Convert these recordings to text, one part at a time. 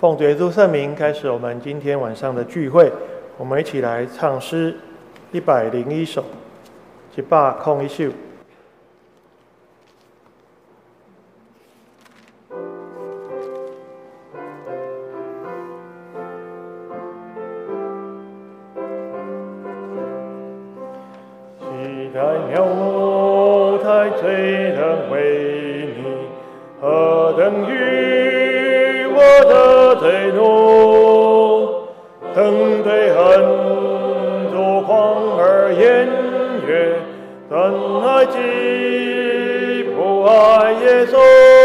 奉主耶稣圣名开始我们今天晚上的聚会，我们一起来唱诗101首，101首。期待苗台最能为你，何等于我的罪怒，等对很多狂而言悦，但爱既不爱耶稣，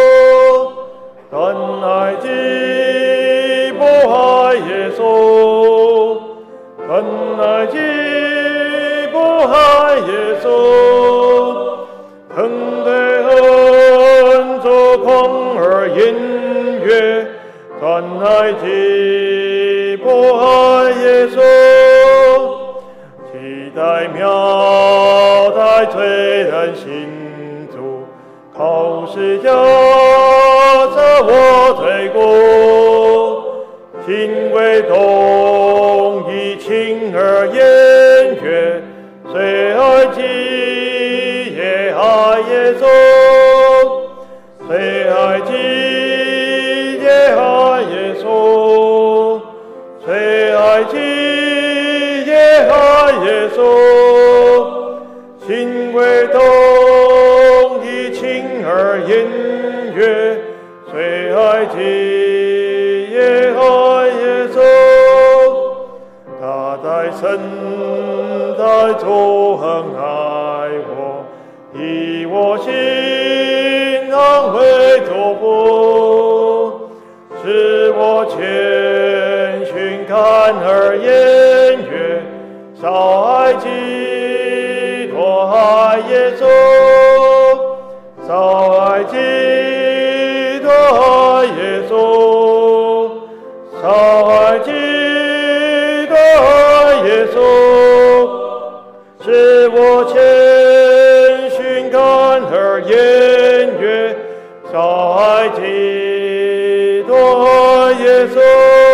但爱既不爱耶稣，但爱既不爱耶稣，等对很多狂而言悦，但爱既不爱耶稣，期待苗代罪人信主，靠十架赦我罪过，心为动以情而言悦，虽爱己也爱耶稣，虽爱己也爱耶稣，虽爱己也爱耶稣，心为动以情而言悦，虽爱己也爱耶稣，他在神在主很爱我，以我心安慰祝福，使我谦逊看而言悦，少爱己多爱耶稣，少爱己多爱耶稣，少爱己多爱耶稣，使我谦逊看而言悦，少爱己多爱耶稣，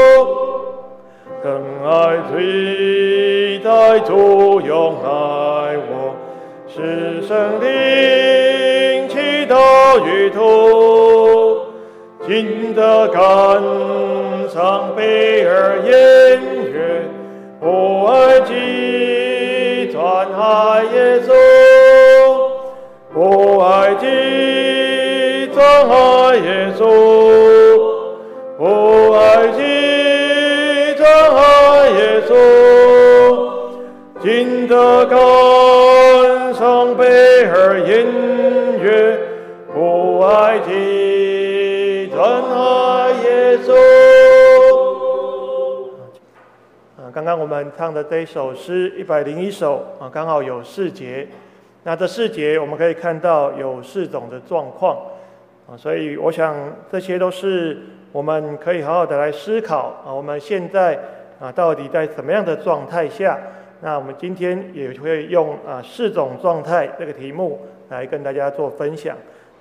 更爱最大主永爱我，使生灵祈祷与途，经得感伤悲而言悦，不爱己专爱耶稣，不爱己专爱耶稣，不爱己专爱耶稣，经得感伤悲而言悦，不爱己专爱耶稣。刚刚我们唱的这一首诗101首刚好有4节。那这4节我们可以看到有4种的状况所以我想这些都是我们可以好好的来思考我们现在到底在什么样的状态下。那我们今天也会用4种状态这个题目来跟大家做分享。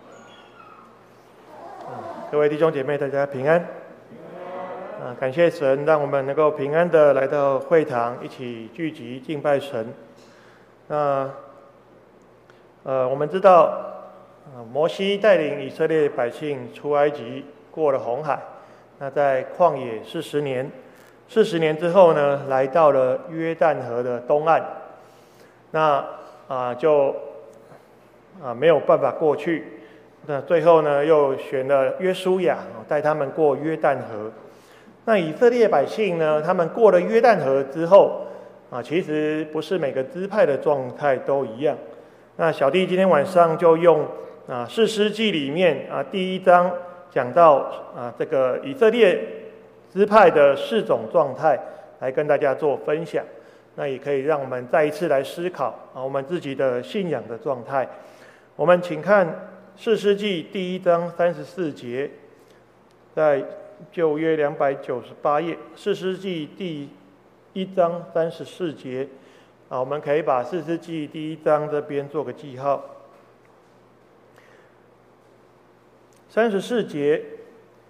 各位弟兄姐妹，大家平安。感谢神，让我们能够平安的来到会堂，一起聚集敬拜神。那我们知道摩西带领以色列百姓出埃及，过了红海。那在旷野40年，40年之后呢，来到了约旦河的东岸。那就没有办法过去。那最后呢，又选了约书亚带他们过约旦河。那以色列百姓呢，他们过了约旦河之后其实不是每个支派的状态都一样。那小弟今天晚上就用士师记里面第1章讲到这个以色列支派的4种状态来跟大家做分享。那也可以让我们再一次来思考我们自己的信仰的状态。我们请看士师记第1章34节，在旧约298页，士师记第1章34节我们可以把士师记第1章这边做个记号。34节，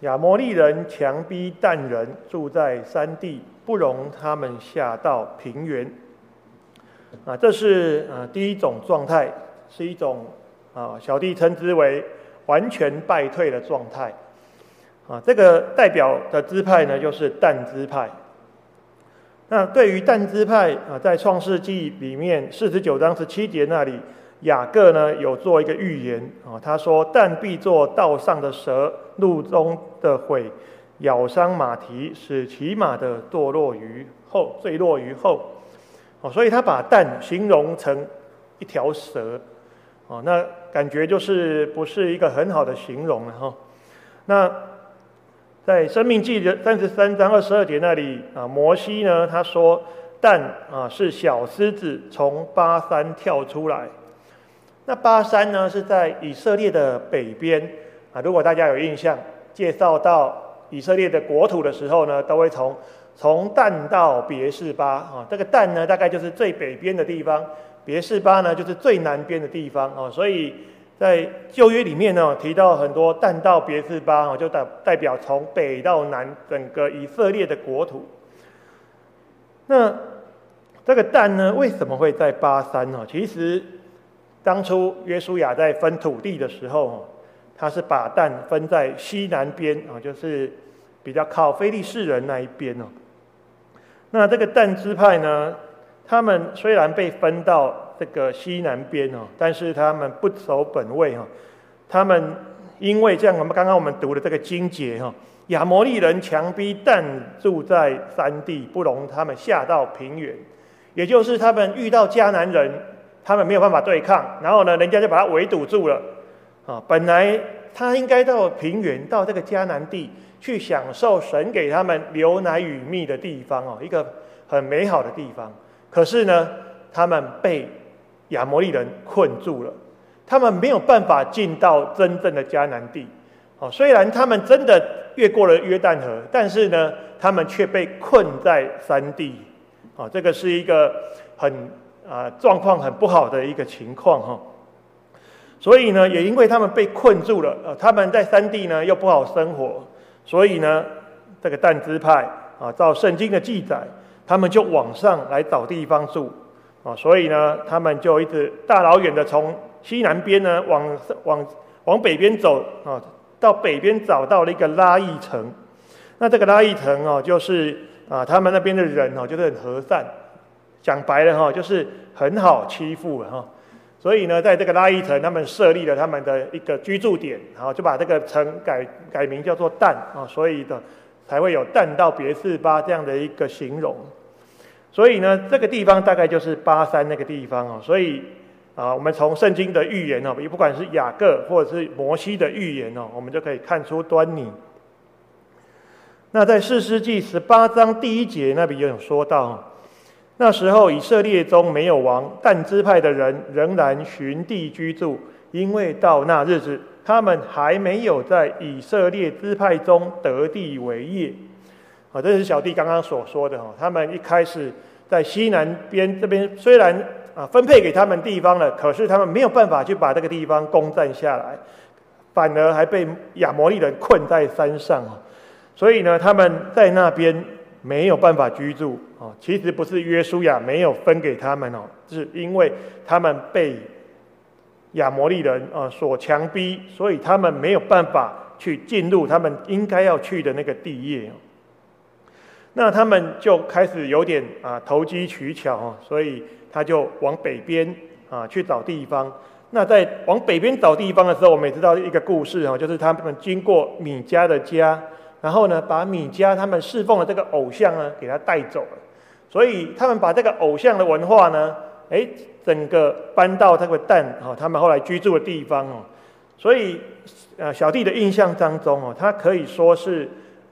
亚摩利人强逼但人住在山地，不容他们下到平原。这是第一种状态，是一种小弟称之为完全败退的状态。这个代表的支派呢，就是但支派。那对于但支派在创世纪里面49章17节那里，雅各呢有做一个预言他说：但必作道上的蛇，路中的毁，咬伤马蹄，使骑马的堕落于后，坠落于后。所以他把但形容成一条蛇，那感觉就是不是一个很好的形容了哈。那在申命记的33章22节那里摩西呢他说但是小狮子从巴山跳出来。那巴山呢是在以色列的北边如果大家有印象，介绍到以色列的国土的时候呢，都会从但到别是巴这个但呢大概就是最北边的地方，别是巴呢就是最南边的地方所以在旧约里面呢提到很多但到别是巴就代表从北到南整个以色列的国土。那这个但呢为什么会在巴山其实当初约书亚在分土地的时候他是把但分在西南边就是比较靠非利士人那一边那这个但支派呢，他们虽然被分到这个西南边但是他们不守本位他们因为这样，刚刚我们读的这个经节亚摩利人强逼但住在山地，不容他们下到平原，也就是他们遇到迦南人，他们没有办法对抗，然后呢，人家就把他围堵住了本来他应该到平原，到这个迦南地去享受神给他们流奶与蜜的地方一个很美好的地方。可是呢，他们被亚摩利人困住了，他们没有办法进到真正的迦南地虽然他们真的越过了约旦河，但是呢，他们却被困在山地这个是一个很状况很不好的一个情况所以呢，也因为他们被困住了他们在山地呢又不好生活，所以呢，这个但支派照圣经的记载，他们就往上来找地方住所以呢，他们就一直大老远的从西南边呢往北边走到北边找到了一个拉邑城。那这个拉邑城就是他们那边的人就是很和善，讲白了就是很好欺负了所以呢，在这个拉邑城，他们设立了他们的一个居住点，然后就把这个城改名叫做但所以的才会有但到别是巴这样的一个形容。所以呢，这个地方大概就是巴山那个地方所以我们从圣经的预言不管是雅各或者是摩西的预言我们就可以看出端倪。那在士师记18章第1节那边有说到那时候以色列中没有王，但支派的人仍然寻地居住，因为到那日子他们还没有在以色列支派中得地为业这是小弟刚刚所说的他们一开始在西南边这边虽然分配给他们地方了，可是他们没有办法去把这个地方攻占下来，反而还被亚摩利人困在山上所以呢，他们在那边没有办法居住其实不是约书亚没有分给他们是因为他们被亚摩利人所强逼，所以他们没有办法去进入他们应该要去的那个地业那他们就开始有点投机取巧所以他就往北边去找地方。那在往北边找地方的时候，我们也知道一个故事就是他们经过米迦的家，然后呢，把米迦他们侍奉的这个偶像呢，给他带走了。所以他们把这个偶像的文化呢，整个搬到这个但他们后来居住的地方所以小弟的印象当中他可以说是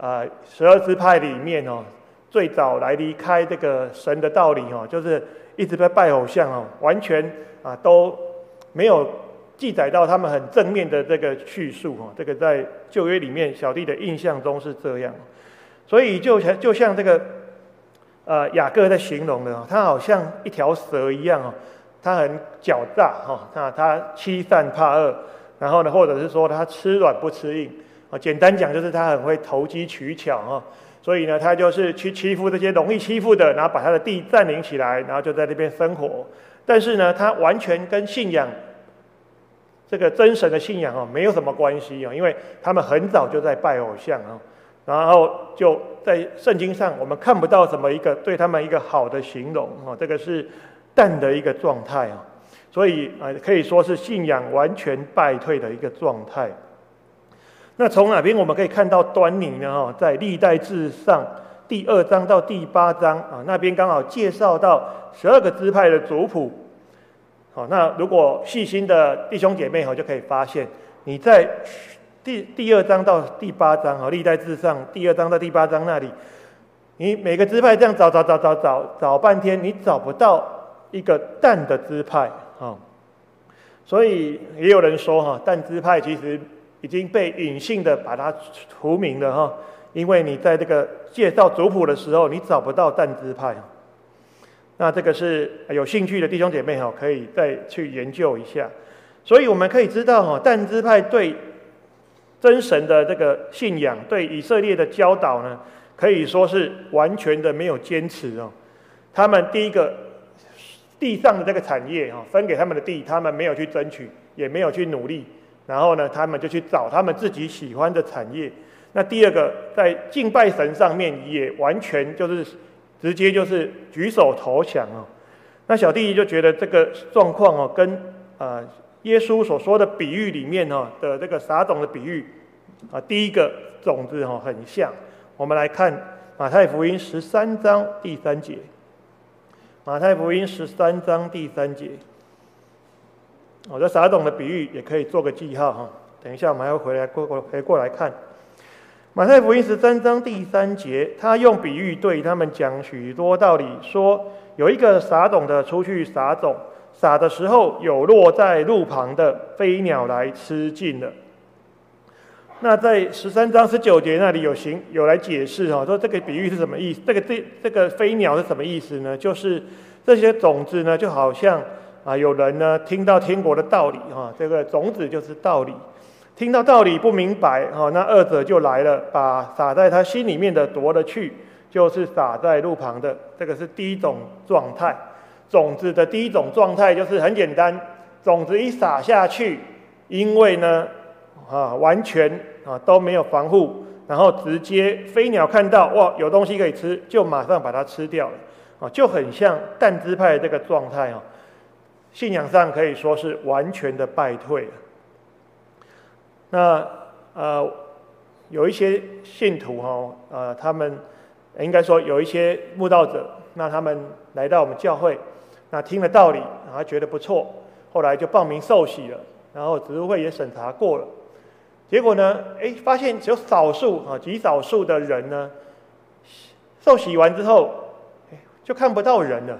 12支派里面最早来离开这个神的道理就是一直在拜偶像完全都没有记载到他们很正面的这个叙述这个在旧约里面小弟的印象中是这样。所以就像这个雅各在形容的他好像一条蛇一样他很狡诈他欺善怕恶，然后呢，或者是说他吃软不吃硬简单讲就是他很会投机取巧所以呢，他就是去欺负这些容易欺负的，然后把他的地占领起来，然后就在那边生活。但是呢，他完全跟信仰这个真神的信仰没有什么关系因为他们很早就在拜偶像然后就在圣经上我们看不到什么一个对他们一个好的形容这个是淡的一个状态所以可以说是信仰完全败退的一个状态。那从哪边我们可以看到端倪呢？在历代志上第2章到第8章那边刚好介绍到12个支派的族谱。那如果细心的弟兄姐妹就可以发现，你在第2章到第8章历代志上第2章到第8章那里，你每个支派这样找半天，你找不到一个但的支派所以也有人说但支派其实已经被隐性的把它除名了因为你在这个介绍族谱的时候，你找不到但支派那这个是有兴趣的弟兄姐妹可以再去研究一下。所以我们可以知道但支派对真神的这个信仰，对以色列的教导呢，可以说是完全的没有坚持他们第一个地上的这个产业分给他们的地，他们没有去争取，也没有去努力，然后呢，他们就去找他们自己喜欢的产业。那第二个，在敬拜神上面也完全就是直接就是举手投降那小弟就觉得这个状况跟耶稣所说的比喻里面的这个撒种的比喻第一个种子很像。我们来看马太福音13章第3节。马太福音13章第3节。这撒种的比喻也可以做个记号等一下我们还会回过来看。马太福音13章第3节，他用比喻对他们讲许多道理，说有一个撒种的出去撒种，撒的时候有落在路旁的，飞鸟来吃尽了。那在13章19节那里有来解释说这个比喻是什么意思？这个飞鸟是什么意思呢？就是这些种子呢，就好像有人呢听到天国的道理这个种子就是道理。听到道理不明白那恶者就来了，把撒在他心里面的夺了去，就是撒在路旁的。这个是第一种状态。种子的第一种状态就是很简单，种子一撒下去，因为呢完全都没有防护，然后直接飞鸟看到哇有东西可以吃，就马上把它吃掉了就很像但支派的这个状态信仰上可以说是完全的败退了。那有一些信徒他们应该说有一些慕道者，那他们来到我们教会，那听了道理，然后觉得不错，后来就报名受洗了，然后执事会也审查过了，结果呢，发现只有极少数的人呢，受洗完之后，就看不到人了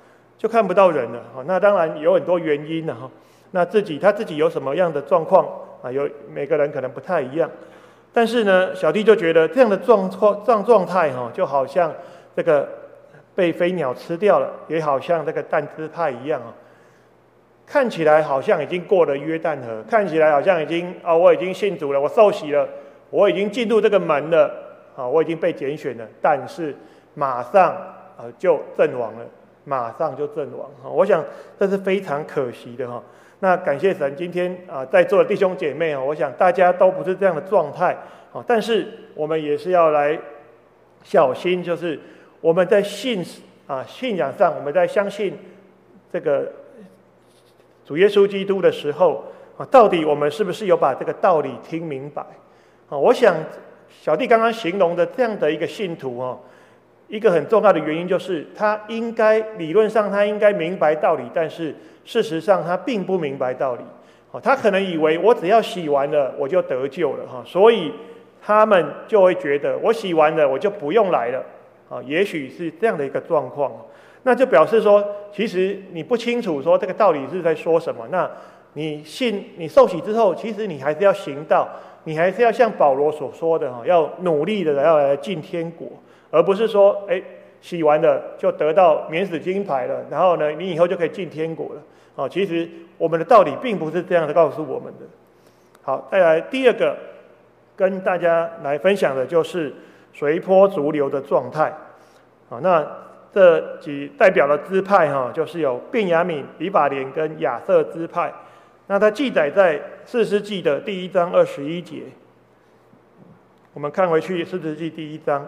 那当然有很多原因了那他自己有什么样的状况每个人可能不太一样，但是呢，小弟就觉得这样的状态就好像这个被飞鸟吃掉了，也好像这个但支派一样看起来好像已经过了约旦河，看起来好像已经我已经信主了，我受洗了，我已经进入这个门了我已经被拣选了，但是马上就阵亡了，我想这是非常可惜的那感谢神，今天在座的弟兄姐妹我想大家都不是这样的状态但是我们也是要来小心，就是我们在信仰上，我们在相信这个主耶稣基督的时候到底我们是不是有把这个道理听明白我想小弟刚刚形容的这样的一个信徒一个很重要的原因就是理论上他应该明白道理，但是事实上他并不明白道理他可能以为我只要洗完了我就得救了所以他们就会觉得我洗完了我就不用来了也许是这样的一个状况那就表示说其实你不清楚说这个道理是在说什么，那你受洗之后，其实你还是要行道，你还是要像保罗所说的要努力的要来进天国，而不是说洗完了就得到免死金牌了，然后呢你以后就可以进天国了其实我们的道理并不是这样的告诉我们的。好，再来第二个跟大家来分享的就是随波逐流的状态。那这几代表的支派就是有便雅悯、以法莲跟亚瑟支派。那它记载在士师记的第1章21节。我们看回去士师记第1章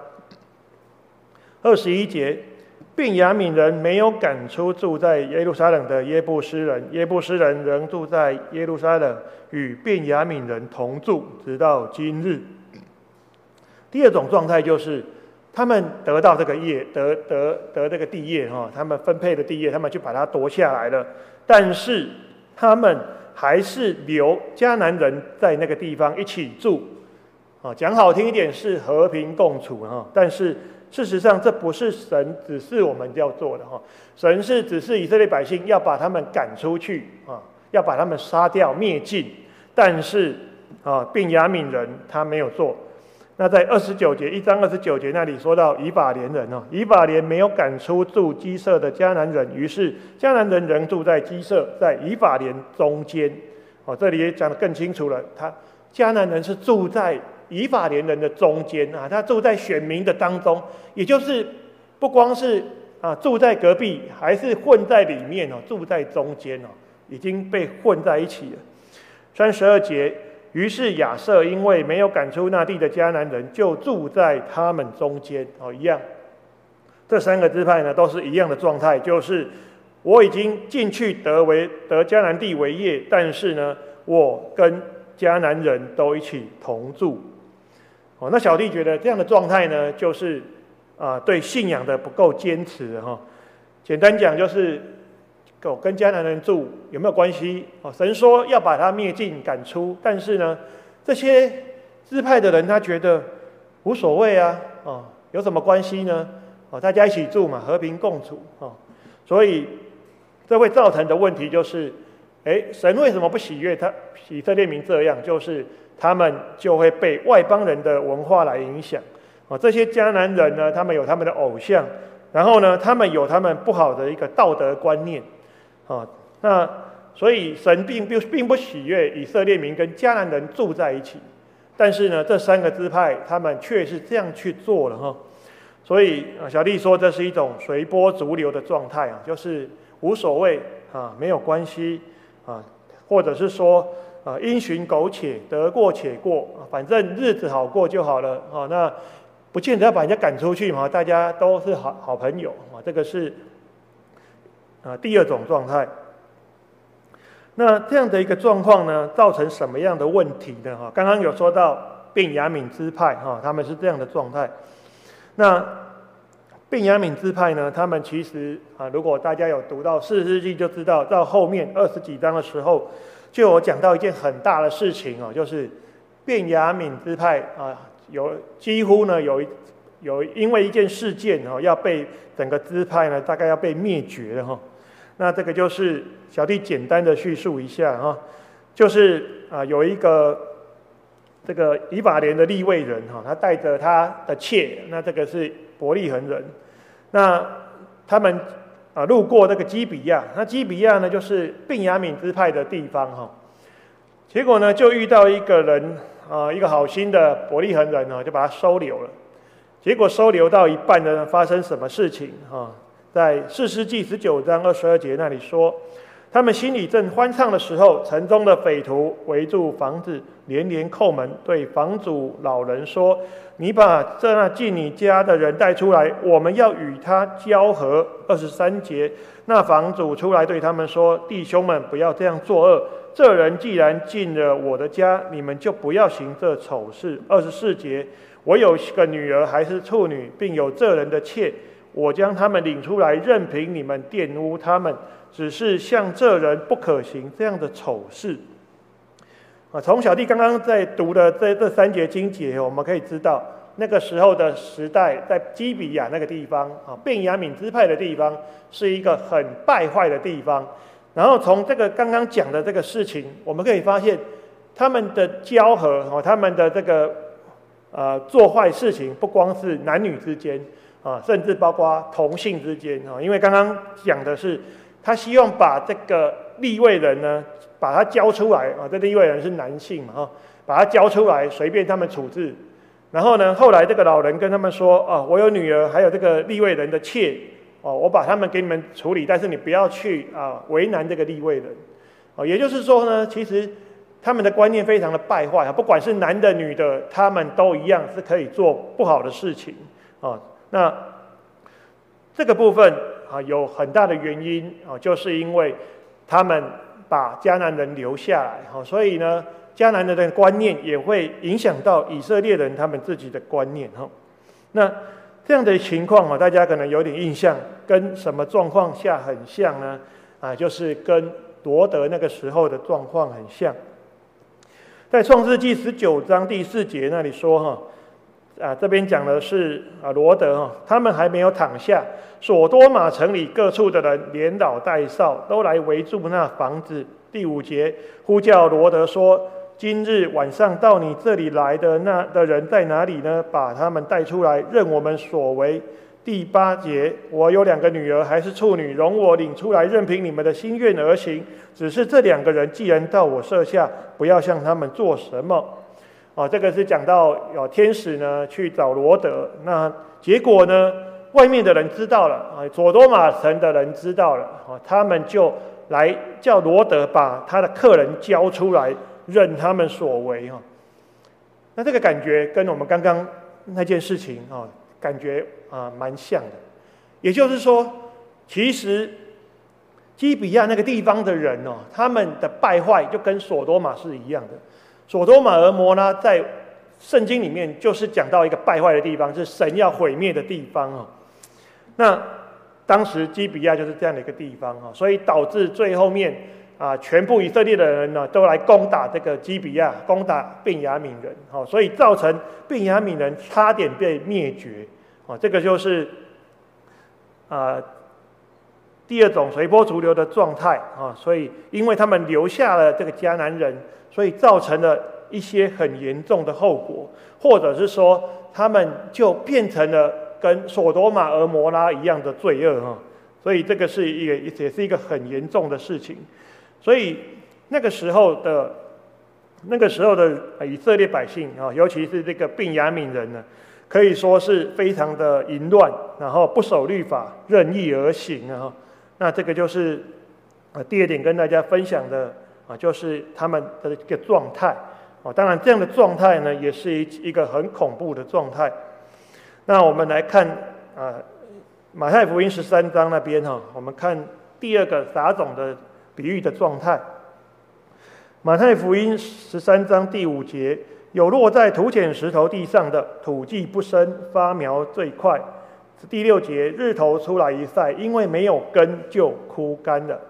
21节，便雅悯人没有赶出住在耶路撒冷的耶布斯人，耶布斯人仍住在耶路撒冷，与便雅悯人同住，直到今日。第二种状态就是他们得到这个业，得这个地业他们分配的地业，他们就把它夺下来了，但是他们还是留迦南人在那个地方一起住。讲好听一点是和平共处，但是事实上这不是神指示我们要做的。神是指示以色列百姓要把他们赶出去，要把他们杀掉灭尽，但是便雅悯人他没有做。那在29节1章29节那里说到以法莲人，以法莲没有赶出住基色的迦南人，于是迦南人仍住在基色，在以法莲中间。这里也讲得更清楚了，迦南人是住在以法莲人的中间他住在选民的当中，也就是不光是住在隔壁，还是混在里面住在中间已经被混在一起了。32节，于是亚瑟因为没有赶出那地的迦南人，就住在他们中间一样。这3个支派呢都是一样的状态，就是我已经进去得迦南地为业，但是呢我跟迦南人都一起同住。那小弟觉得这样的状态呢，就是对信仰的不够坚持简单讲就是跟迦南人住有没有关系？神说要把他灭尽赶出，但是呢这些支派的人他觉得无所谓有什么关系呢？大家一起住嘛，和平共处所以这会造成的问题就是神为什么不喜悦以色列民这样？就是他们就会被外邦人的文化来影响这些迦南人呢，他们有他们的偶像，然后呢他们有他们不好的一个道德观念那所以神并不喜悦以色列民跟迦南人住在一起，但是呢这3个支派他们却是这样去做了所以小弟说这是一种随波逐流的状态就是无所谓没有关系或者是说因循苟且，得过且过反正日子好过就好了那不见得要把人家赶出去嘛，大家都是好朋友这个是第二种状态。那这样的一个状况呢，造成什么样的问题呢？刚刚有说到便雅悯支派他们是这样的状态。那便雅悯支派呢，他们其实如果大家有读到士师记就知道，到后面20几章的时候，就有讲到一件很大的事情就是便雅悯支派几乎呢有因为一件事件要被整个支派呢大概要被灭绝了那这个就是小弟简单的叙述一下就是有一个这个以法莲的利未人他带着他的妾，那这个是伯利恒人，那他们路过这个基比亚，那基比亚呢就是便雅悯支派的地方结果呢就遇到一个人一个好心的伯利恒人就把他收留了。结果收留到一半呢，发生什么事情在士师记19章22节那里说，他们心里正欢畅的时候，城中的匪徒围住房子，连连叩门，对房主老人说：“你把那进你家的人带出来，我们要与他交合。”23节，那房主出来对他们说：“弟兄们，不要这样作恶。这人既然进了我的家，你们就不要行这丑事。”24节，我有个女儿还是处女，并有这人的妾，我将他们领出来，任凭你们玷污他们，只是像这人不可行这样的丑事。从小弟刚刚在读的这3节经节，我们可以知道那个时候的时代，在基比亚那个地方便雅悯支派的地方，是一个很败坏的地方。然后从这个刚刚讲的这个事情，我们可以发现他们的交合他们的这个做坏事情，不光是男女之间甚至包括同性之间因为刚刚讲的是他希望把这个利未人呢把他交出来这利未人是男性嘛把他交出来，随便他们处置。然后呢，后来这个老人跟他们说：“我有女儿，还有这个利未人的妾，我把他们给你们处理，但是你不要去为难这个利未人。”也就是说呢，其实他们的观念非常的败坏，不管是男的女的，他们都一样是可以做不好的事情。那这个部分有很大的原因就是因为他们把迦南人留下来，所以呢，迦南人的观念也会影响到以色列人他们自己的观念。那这样的情况大家可能有点印象，跟什么状况下很像呢？就是跟罗得那个时候的状况很像。在创世纪19章第4节那里说这边讲的是罗得他们还没有躺下，所多玛城里各处的人连老带少都来围住那房子。第5节呼叫罗得说：“今日晚上到你这里来的人在哪里呢？把他们带出来，任我们所为。”第8节我有2个女儿，还是处女，容我领出来，任凭你们的心愿而行。只是这2个人既然到我舍下，不要向他们做什么。这个是讲到有天使呢去找罗得，那结果呢，外面的人知道了，所多玛城的人知道了，他们就来叫罗得把他的客人交出来，任他们所为。那这个感觉跟我们刚刚那件事情感觉蛮像的。也就是说，其实基比亚那个地方的人他们的败坏就跟所多玛是一样的。所多玛俄摩拉在圣经里面就是讲到一个败坏的地方，是神要毁灭的地方。那当时基比亚就是这样的一个地方，所以导致最后面全部以色列的人都来攻打这个基比亚，攻打便雅悯人，所以造成便雅悯人差点被灭绝。这个就是第2种随波逐流的状态所以因为他们留下了这个迦南人，所以造成了一些很严重的后果，或者是说他们就变成了跟所多玛俄摩拉一样的罪恶所以这个是也是一个很严重的事情。所以那个时候的以色列百姓尤其是这个便雅悯人呢，可以说是非常的淫乱，然后不守律法，任意而行那这个就是第2点跟大家分享的就是他们的一个状态当然这样的状态呢，也是一个很恐怖的状态。那我们来看马太福音13章那边我们看第2个撒种的比喻的状态。马太福音13章第5节，有落在土浅石头地上的，土既不深，发苗最快。第6节，日头出来一晒，因为没有根就枯干了。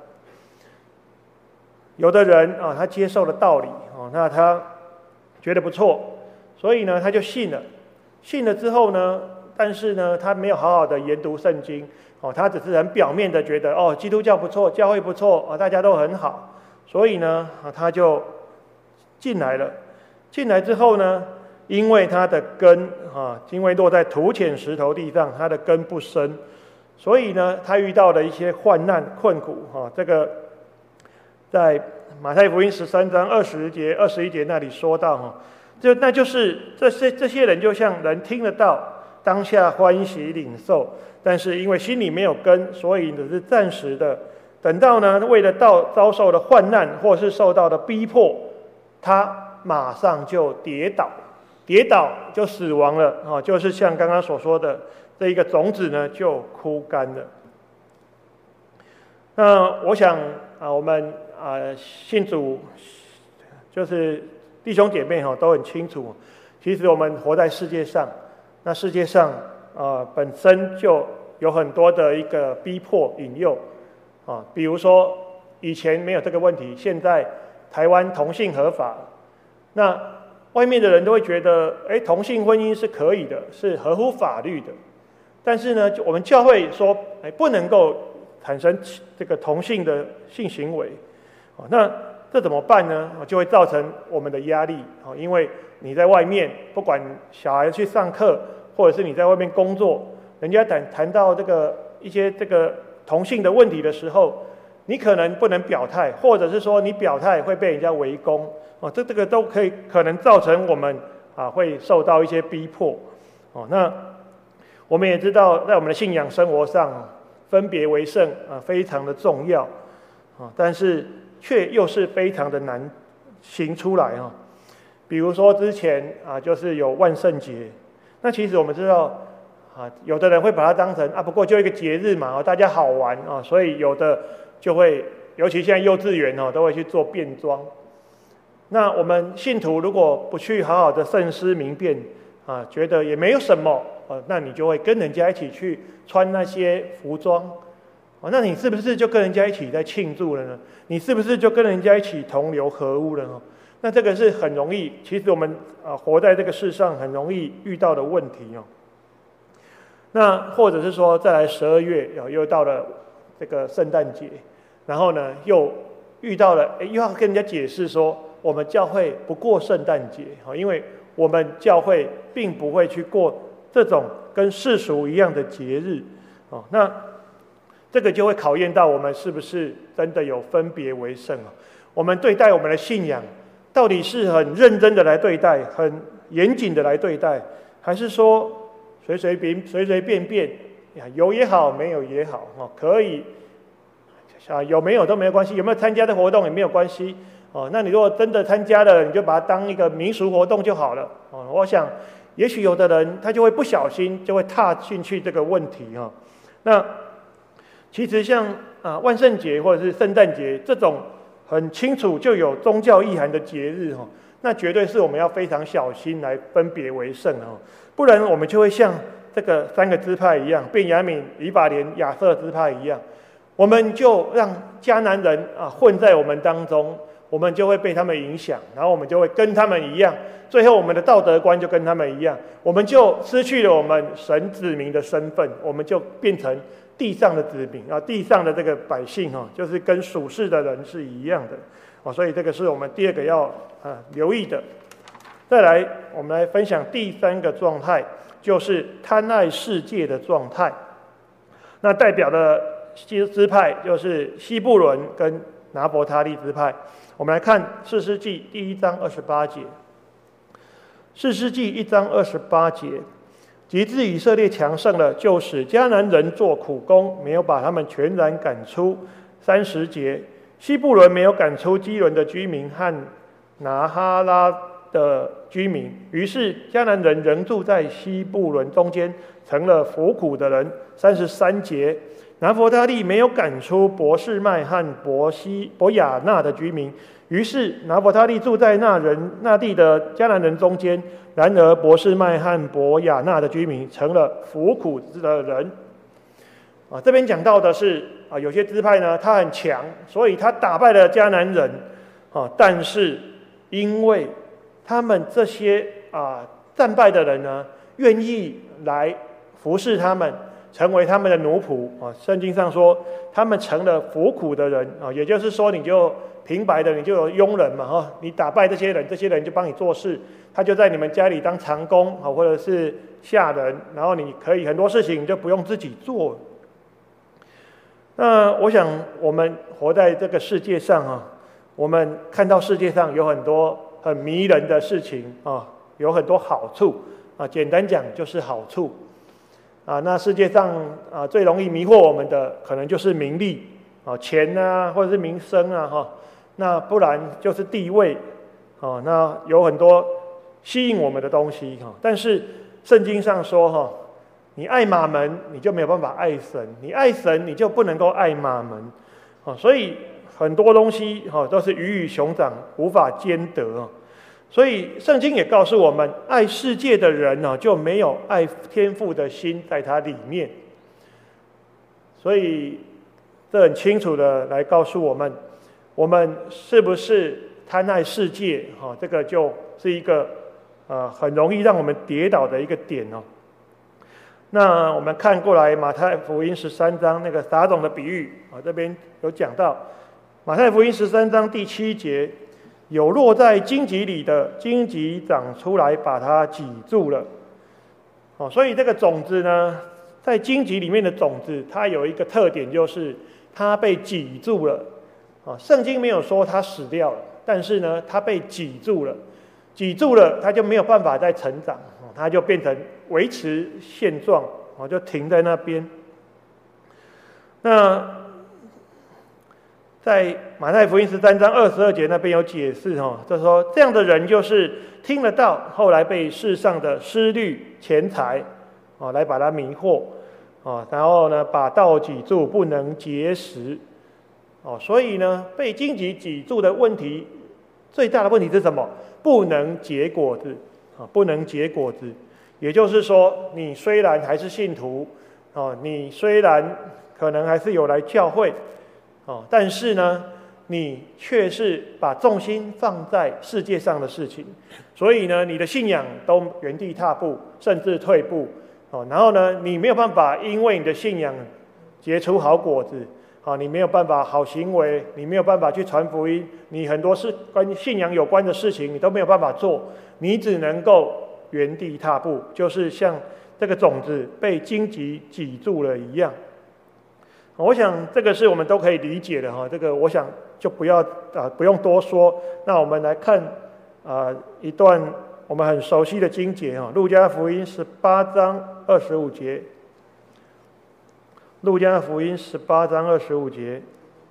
有的人他接受了道理那他觉得不错，所以呢他就信了。信了之后呢，但是呢他没有好好的研读圣经他只是很表面的觉得基督教不错，教会不错大家都很好，所以呢他就进来了。进来之后呢，因为他的根因为落在土浅石头地上，他的根不深，所以呢他遇到了一些患难困苦这个在马太福音13章20节21节那里说到那就是这些人就像人听得到，当下欢喜领受，但是因为心里没有根，所以只是暂时的。等到呢为了遭受了患难或是受到的逼迫，他马上就跌倒就死亡了就是像刚刚所说的，这一个种子呢就枯干了。那我想我们信主就是弟兄姐妹都很清楚，其实我们活在世界上，那世界上本身就有很多的一个逼迫引诱比如说以前没有这个问题，现在台湾同性合法，那外面的人都会觉得同性婚姻是可以的，是合乎法律的。但是呢我们教会说不能够产生这个同性的性行为那这怎么办呢？就会造成我们的压力因为你在外面，不管小孩去上课，或者是你在外面工作，人家谈到一些这个同性的问题的时候， 你可能不能表态，或者是说你表态会被人家围攻，这个都可能造成我们会受到一些逼迫。那我们也知道，在我们的信仰生活上，分别为圣非常的重要，但是却又是非常的难行出来。比如说之前就是有万圣节，那其实我们知道有的人会把它当成不过就一个节日嘛，大家好玩所以有的就会，尤其现在幼稚园都会去做变装。那我们信徒如果不去好好的慎思明辨觉得也没有什么那你就会跟人家一起去穿那些服装那你是不是就跟人家一起在庆祝了呢？你是不是就跟人家一起同流合污了呢？那这个是很容易，其实我们活在这个世上很容易遇到的问题那或者是说，再来12月又到了这个圣诞节，然后呢又遇到了又要跟人家解释说，我们教会不过圣诞节因为我们教会并不会去过这种跟世俗一样的节日那这个就会考验到我们是不是真的有分别为圣我们对待我们的信仰，到底是很认真的来对待，很严谨的来对待，还是说随随便便有也好，没有也好可以有没有都没有关系，有没有参加的活动也没有关系那你如果真的参加了，你就把它当一个民俗活动就好了我想也许有的人他就会不小心就会踏进去这个问题那其实像万圣节或者是圣诞节这种很清楚就有宗教意涵的节日那绝对是我们要非常小心来分别为圣不然我们就会像这个3个支派一样，便雅悯、以法莲、亚瑟支派一样，我们就让迦南人混在我们当中，我们就会被他们影响，然后我们就会跟他们一样，最后我们的道德观就跟他们一样，我们就失去了我们神子民的身份，我们就变成地上的子民地上的这个百姓就是跟属世的人是一样的所以这个是我们第2个要留意的。再来，我们来分享第3个状态，就是贪爱世界的状态。那代表的支派就是西布伦跟拿伯他利支派。我们来看士师记第1章28节。士师记1章28节，及至以色列强盛了，就使迦南人做苦工，没有把他们全然赶出。30节，西布伦没有赶出基伦的居民和拿哈拉的居民，于是迦南人仍住在西布伦中间，成了服苦的人。33节，拿弗他利没有赶出伯示麦和伯亚纳的居民，于是拿弗他利住在那地的迦南人中间，然而伯示麦和伯亚纳的居民成了服苦的人。这边讲到的是有些支派呢，他很强，所以他打败了迦南人但是因为他们这些战败的人呢，愿意来服侍他们，成为他们的奴仆圣经上说他们成了服苦的人也就是说你就平白的你就有佣人嘛你打败这些人，这些人就帮你做事，他就在你们家里当长工或者是下人，然后你可以很多事情你就不用自己做。那我想我们活在这个世界上我们看到世界上有很多很迷人的事情有很多好处简单讲就是好处那世界上最容易迷惑我们的可能就是名利钱或者是名声那不然就是地位那有很多吸引我们的东西但是圣经上说你爱马门你就没有办法爱神，你爱神你就不能够爱马门所以很多东西都是鱼与熊掌无法兼得所以圣经也告诉我们，爱世界的人就没有爱天父的心在他里面。所以这很清楚的来告诉我们，我们是不是贪爱世界这个就是一个很容易让我们跌倒的一个点那我们看过来马太福音13章那个撒种的比喻这边有讲到，马太福音13章第7节，有落在荆棘里的，荆棘长出来把它挤住了所以这个种子呢，在荆棘里面的种子它有一个特点，就是他被挤住了。圣经没有说他死掉了，但是呢，他被挤住了，挤住了，他就没有办法再成长，他就变成维持现状，就停在那边。那在马太福音13章22节那边有解释，就说这样的人就是听了道，后来被世上的思虑、钱财来把他迷惑，然后呢把道挤住，不能结实。所以呢，被荆棘挤住的问题，最大的问题是什么？不能结果子，不能结果子。也就是说，你虽然还是信徒，你虽然可能还是有来教会，但是呢，你却是把重心放在世界上的事情，所以呢，你的信仰都原地踏步，甚至退步。然后呢，你没有办法因为你的信仰结出好果子。你没有办法好行为，你没有办法去传福音，你很多事跟信仰有关的事情你都没有办法做，你只能够原地踏步，就是像这个种子被荆棘挤住了一样。我想这个是我们都可以理解的，这个我想就不用多说。那我们来看一段我们很熟悉的经节，路加福音18章25节。路加福音18章25节，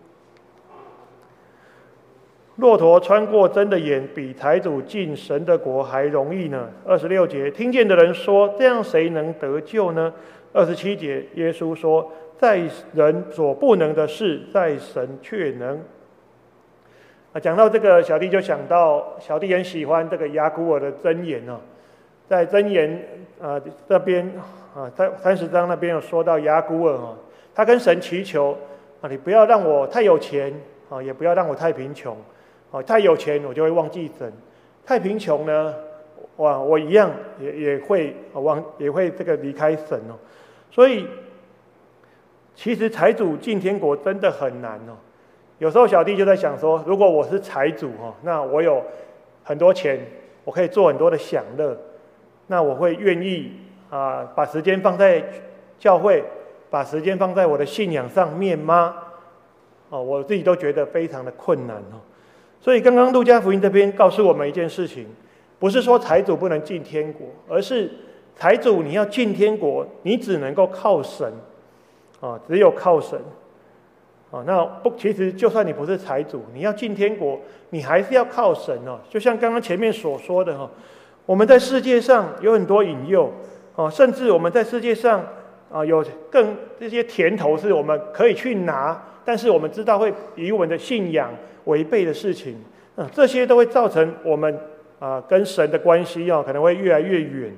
骆驼穿过针的眼，比财主进神的国还容易呢。26节，听见的人说：“这样谁能得救呢？”27节，耶稣说：“在人所不能的事，在神却能。”讲到这个，小弟就想到，小弟很喜欢这个雅古尔的箴言在箴言这边在30章那边有说到雅古尔他跟神祈求你不要让我太有钱也不要让我太贫穷太有钱我就会忘记神，太贫穷呢我一样也会这个离开神所以其实财主进天国真的很难有时候小弟就在想说，如果我是财主那我有很多钱，我可以做很多的享乐，那我会愿意把时间放在教会，把时间放在我的信仰上面吗？我自己都觉得非常的困难所以刚刚路加福音这边告诉我们一件事情，不是说财主不能进天国，而是财主你要进天国，你只能够靠神只有靠神其实就算你不是财主，你要进天国，你还是要靠神就像刚刚前面所说的我们在世界上有很多引诱甚至我们在世界上有这些甜头是我们可以去拿，但是我们知道会与我们的信仰违背的事情这些都会造成我们跟神的关系可能会越来越远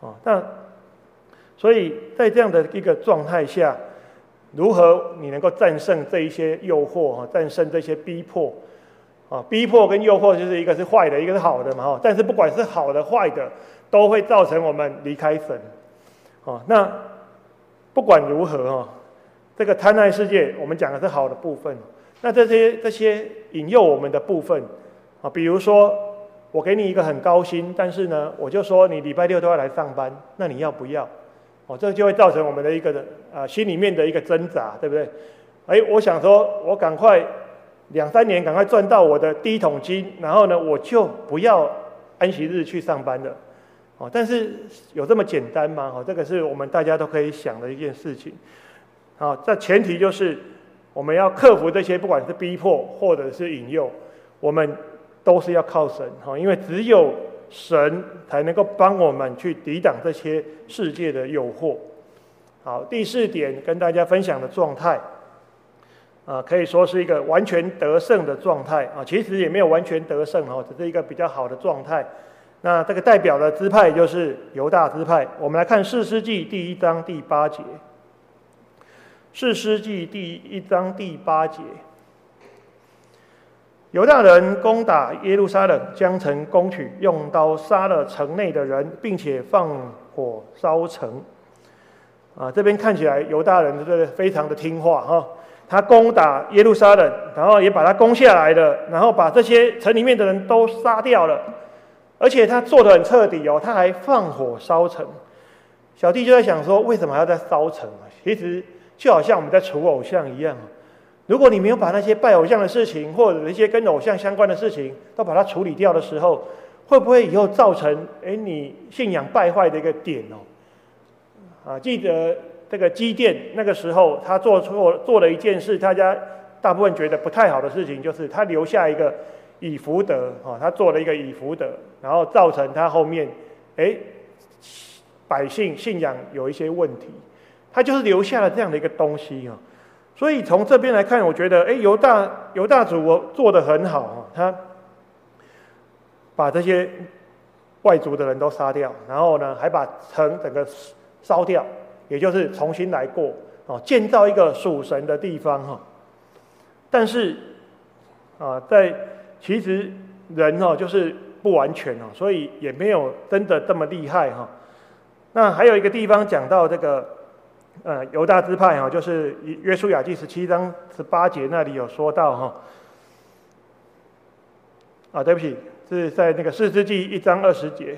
所以在这样的一个状态下，如何你能够战胜这一些诱惑战胜这些逼迫逼迫跟诱惑就是一个是坏的，一个是好的嘛但是不管是好的坏的，都会造成我们离开神那不管如何这个贪爱世界我们讲的是好的部分，那这些引诱我们的部分比如说我给你一个很高薪，但是呢我就说你礼拜六都要来上班，那你要不要这就会造成我们的一个心里面的一个挣扎，对不对？我想说我赶快2-3年赶快赚到我的第一桶金，然后呢我就不要安息日去上班了但是有这么简单吗？这个是我们大家都可以想的一件事情这前提就是我们要克服这些不管是逼迫或者是引诱，我们都是要靠神因为只有神才能够帮我们去抵挡这些世界的诱惑。好，第4点跟大家分享的状态可以说是一个完全得胜的状态其实也没有完全得胜只是一个比较好的状态。那这个代表的支派就是犹大支派。我们来看士师记第1章第8节。士师记第1章第8节，犹大人攻打耶路撒冷，将城攻取，用刀杀了城内的人，并且放火烧城。这边看起来犹大人真的非常的听话他攻打耶路撒冷，然后也把它攻下来了，然后把这些城里面的人都杀掉了，而且他做得很彻底他还放火烧城。小弟就在想说，为什么还要再烧城其实就好像我们在除偶像一样如果你没有把那些拜偶像的事情，或者一些跟偶像相关的事情，都把它处理掉的时候，会不会以后造成你信仰败坏的一个点记得这个基甸那个时候，他做了一件事，大家大部分觉得不太好的事情，就是他留下一个以弗得他做了一个以弗得，然后造成他后面百姓信仰有一些问题，他就是留下了这样的一个东西所以从这边来看，我觉得犹大族做得很好他把这些外族的人都杀掉，然后呢还把城整个烧掉，也就是重新来过建造一个属神的地方但是其实人就是不完全所以也没有真的这么厉害那还有一个地方讲到这个犹大支派就是约书亚记17章18节那里有说到对不起，是在那个士师记1章20节。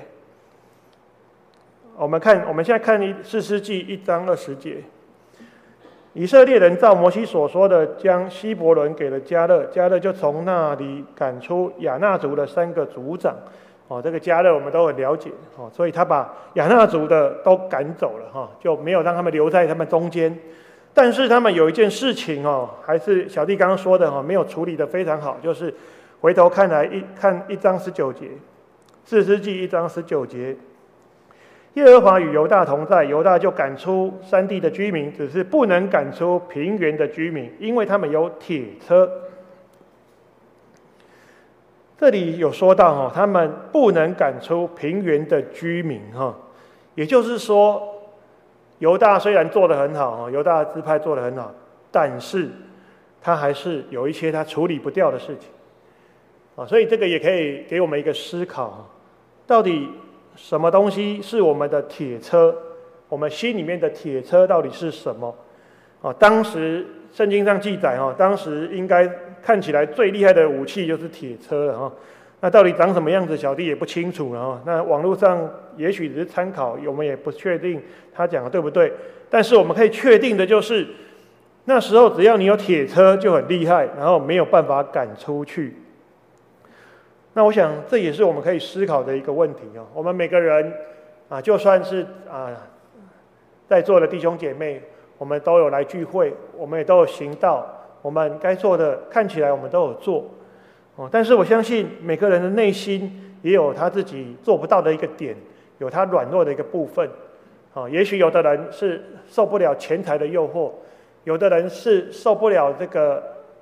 我们现在看士师记1章20节。以色列人照摩西所说的，将希伯伦给了迦勒，迦勒就从那里赶出亚衲族的3个族长。这个迦勒我们都很了解所以他把亚衲族的都赶走了就没有让他们留在他们中间。但是他们有一件事情还是小弟刚刚说的没有处理得非常好，就是回头看1章19节，士师记1章19节。耶和华与犹大同在，犹大就赶出山地的居民，只是不能赶出平原的居民，因为他们有铁车。这里有说到他们不能赶出平原的居民也就是说，犹大虽然做得很好犹大支派做得很好，但是他还是有一些他处理不掉的事情所以这个也可以给我们一个思考到底什么东西是我们的铁车？我们心里面的铁车到底是什么？当时圣经上记载当时应该看起来最厉害的武器就是铁车了那到底长什么样子，小弟也不清楚了那网络上也许只是参考，我们也不确定他讲的对不对。但是我们可以确定的就是，那时候只要你有铁车就很厉害，然后没有办法赶出去。那我想这也是我们可以思考的一个问题我们每个人就算是在座的弟兄姐妹，我们都有来聚会，我们也都有行道，我们该做的看起来我们都有做但是我相信每个人的内心也有他自己做不到的一个点，有他软弱的一个部分也许有的人是受不了钱财的诱惑，有的人是受不了这个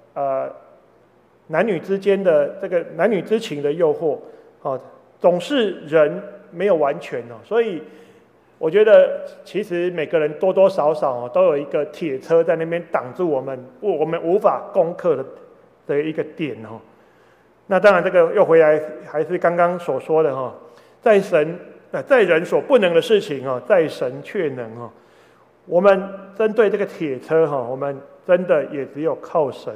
男女之间的这个男女之情的诱惑总是人没有完全所以我觉得其实每个人多多少少都有一个铁车在那边挡住我们无法攻克的一个点那当然这个又回来还是刚刚所说的在人所不能的事情在神却能我们针对这个铁车我们真的也只有靠神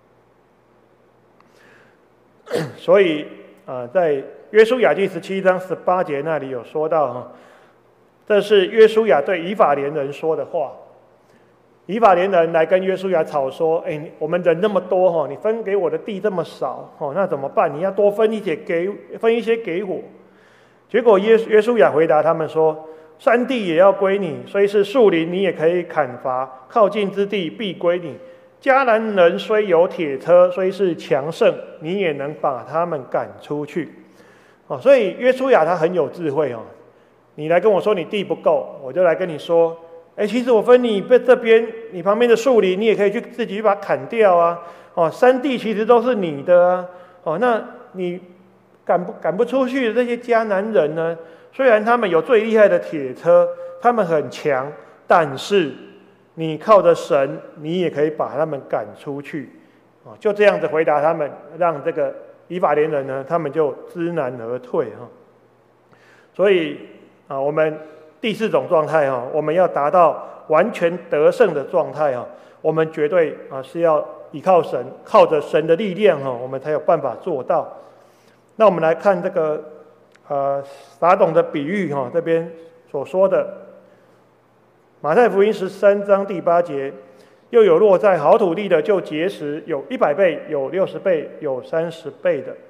所以在约书亚记17章18节那里有说到这是约书亚对以法莲人说的话。以法莲人来跟约书亚吵说我们人那么多你分给我的地这么少那怎么办？你要多分一些给我。结果约书亚回答他们说，山地也要归你，虽是树林你也可以砍伐，靠近之地必归你。迦南人虽有铁车，虽是强盛，你也能把他们赶出去所以约书亚他很有智慧你来跟我说你地不够，我就来跟你说其实我分你这边你旁边的树林，你也可以自己把它砍掉山地其实都是你的那你赶不出去的这些迦南人呢，虽然他们有最厉害的铁车，他们很强，但是你靠着神，你也可以把他们赶出去就这样子回答他们，让这个以法莲人呢，他们就知难而退所以我们第4种状态我们要达到完全得胜的状态我们绝对是要依靠神，靠着神的力量我们才有办法做到。那我们来看这个撒种的比喻这边所说的马太福音13章第8节， 又有落在好土地的，就结实，有100倍，有60倍，有30倍的。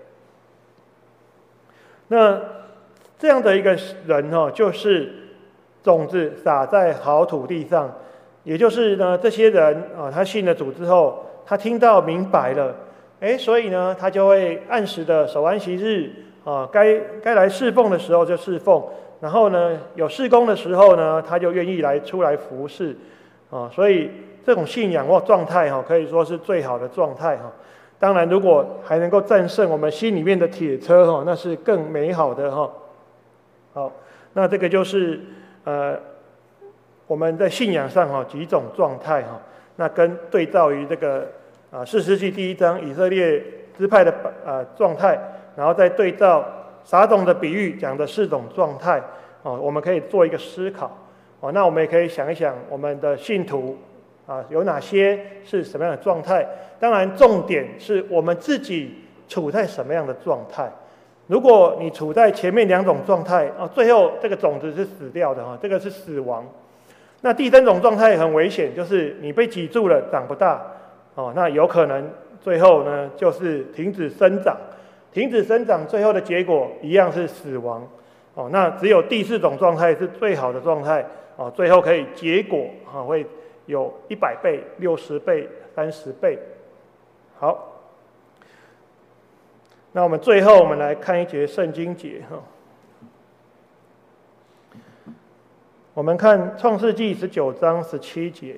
那这样的一个人就是种子撒在好土地上，也就是呢，这些人他信了主之后，他听到明白了，所以呢，他就会按时的守安息日该来侍奉的时候就侍奉，然后呢，有事工的时候呢，他就愿意出来服侍所以这种信仰或状态可以说是最好的状态当然，如果还能够战胜我们心里面的铁车那是更美好的好，那这个就是我们在信仰上几种状态那跟对照于这个士师记第1章以色列支派的状态，然后再对照撒种的比喻讲的4种状态我们可以做一个思考那我们也可以想一想我们的信徒有哪些是什么样的状态？当然，重点是我们自己处在什么样的状态。如果你处在前面2种状态最后这个种子是死掉的这个是死亡。那第3种状态很危险，就是你被挤住了，长不大那有可能最后呢就是停止生长。停止生长最后的结果一样是死亡那只有第4种状态是最好的状态最后可以结果会有100倍、60倍、30倍。好，那我们最后我们来看一节圣经节我们看创世纪19章17节。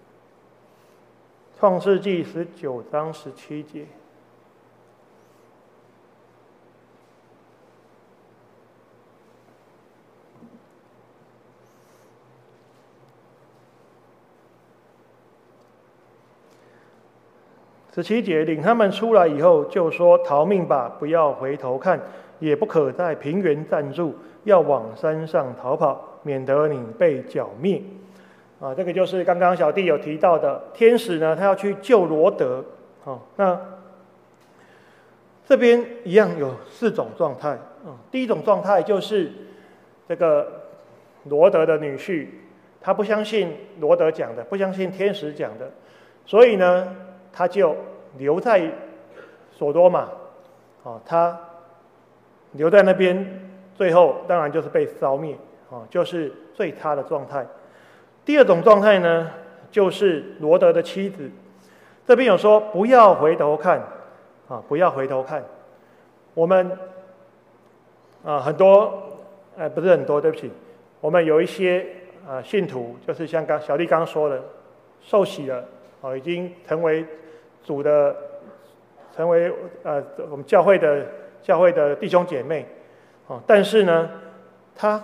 创世纪19章17节。17节，领他们出来以后，就说：逃命吧，不要回头看，也不可在平原站住，要往山上逃跑，免得你被剿灭。这个就是刚刚小弟有提到的，天使呢，他要去救罗得。那这边一样有4种状态。第1种状态就是这个罗得的女婿，他不相信罗得讲的，不相信天使讲的，所以呢，他就留在所多玛，他留在那边，最后当然就是被烧灭，就是最差的状态。第2种状态呢，就是罗得的妻子，这边有说不要回头看，不要回头看。我们很多，不是很多，对不起，我们有一些信徒，就是像小弟刚刚说的，受洗了，已经成为主的，成为我们教会的弟兄姐妹但是呢，他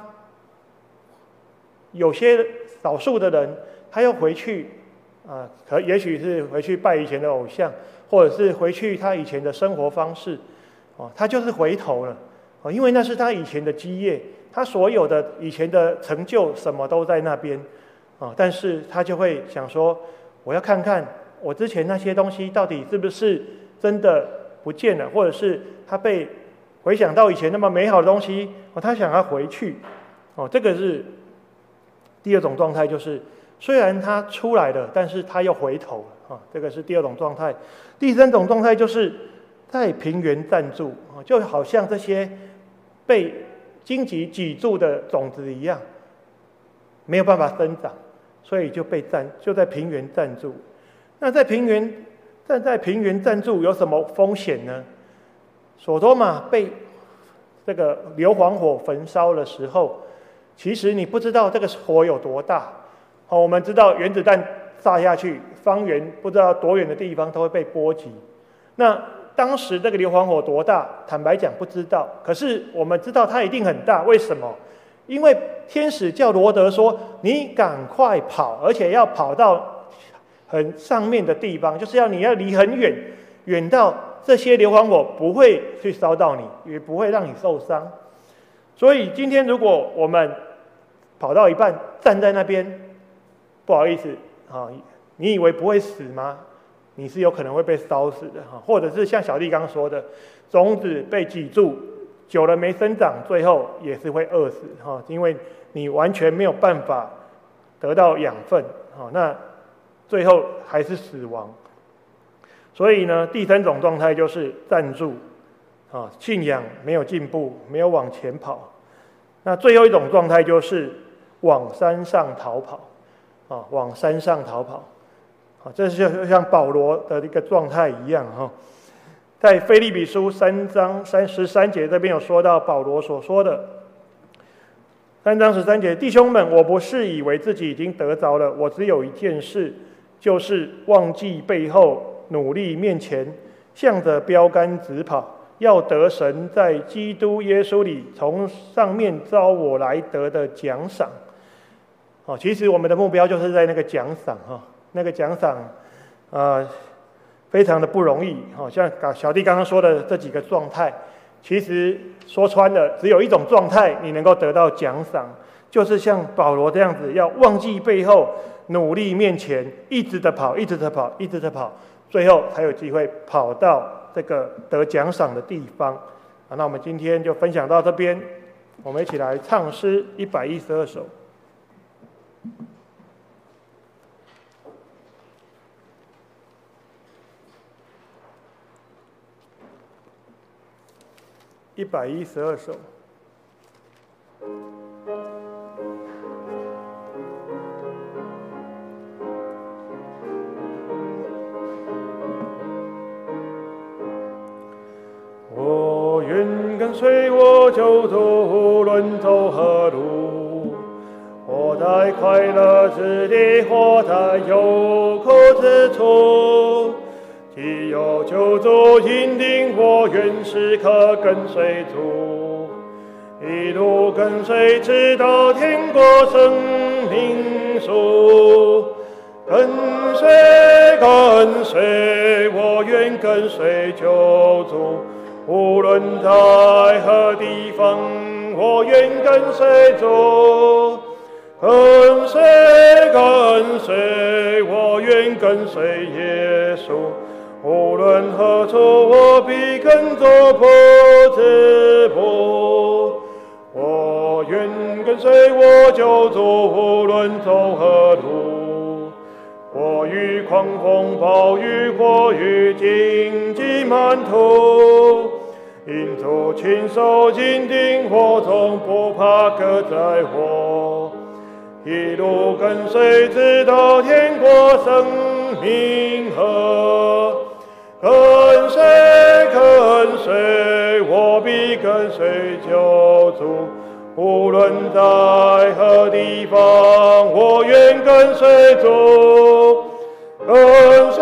有些少数的人，他又回去也许是回去拜以前的偶像，或者是回去他以前的生活方式他就是回头了因为那是他以前的基业，他所有的以前的成就什么都在那边但是他就会想说，我要看看我之前那些东西到底是不是真的不见了，或者是他被回想到以前那么美好的东西他想要回去这个是第2种状态，就是虽然他出来了，但是他又回头了这个是第2种状态。第3种状态就是在平原站住就好像这些被荆棘挤住的种子一样，没有办法生长，所以就在平原站住。那站在平原站住有什么风险呢？所多玛被这个硫磺火焚烧的时候，其实你不知道这个火有多大我们知道原子弹炸下去，方圆不知道多远的地方都会被波及。那当时这个硫磺火多大，坦白讲不知道，可是我们知道它一定很大。为什么？因为天使叫罗得说，你赶快跑，而且要跑到很上面的地方，就是你要离很远，远到这些硫磺火不会去烧到你，也不会让你受伤。所以今天如果我们跑到一半站在那边，不好意思你以为不会死吗？你是有可能会被烧死的或者是像小弟刚说的，种子被挤住，久了没生长，最后也是会饿死因为你完全没有办法得到养分那最后还是死亡。所以呢，第三种状态就是站住，信仰没有进步，没有往前跑。那最后一种状态就是往山上逃跑，往山上逃跑。这就像保罗的一个状态一样哈。在腓立比书3章13节这边有说到保罗所说的，3章13节，弟兄们，我不是以为自己已经得着了，我只有一件事，就是忘记背后，努力面前，向着标杆直跑，要得神在基督耶稣里从上面召我来得的奖赏。其实我们的目标就是在那个奖赏那个奖赏，非常的不容易。像小弟刚刚说的这几个状态，其实说穿了，只有一种状态你能够得到奖赏，就是像保罗这样子，要忘记背后，努力面前，一直的跑，一直的跑，一直的跑，最后才有机会跑到这个得奖赏的地方。那我们今天就分享到这边，我们一起来唱诗112首。112首。我愿跟随我救主，无论走何路，活在快乐之地，活在有苦之处。既有救主引领，我愿时刻跟随主，一路跟随直到天国生命树。跟随，我愿跟随救主，无论在何地方，我愿跟随主。跟随，我愿跟随耶稣。无论何处，我必跟走不止步。我愿跟随我救主，无论走何路。我遇狂风暴雨，或遇荆棘满途，因主亲手紧盯我，总不怕各灾祸。一路跟随，直到天国生命河。跟随，我必跟随救主，无论在何地方，我愿跟随主。跟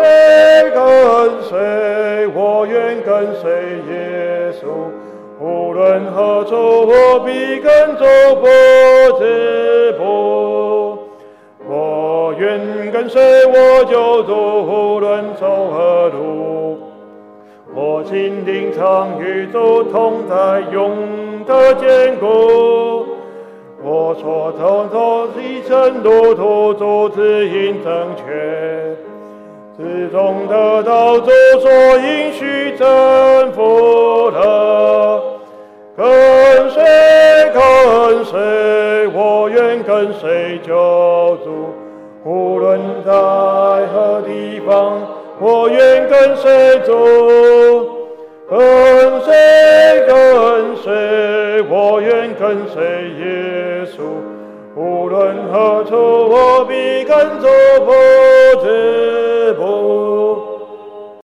随，我愿跟随耶稣，无论何处，我必跟走不止步。我愿跟随我救主，无论走何路。我心灵常与主同在，永得坚固。我所走一程路途，主指引正确，至终得到主所应许征服了。跟随，我愿跟随救主，无论在何地方，我愿跟随主。跟随，我愿跟随耶稣，无论何处，我必跟走不止步。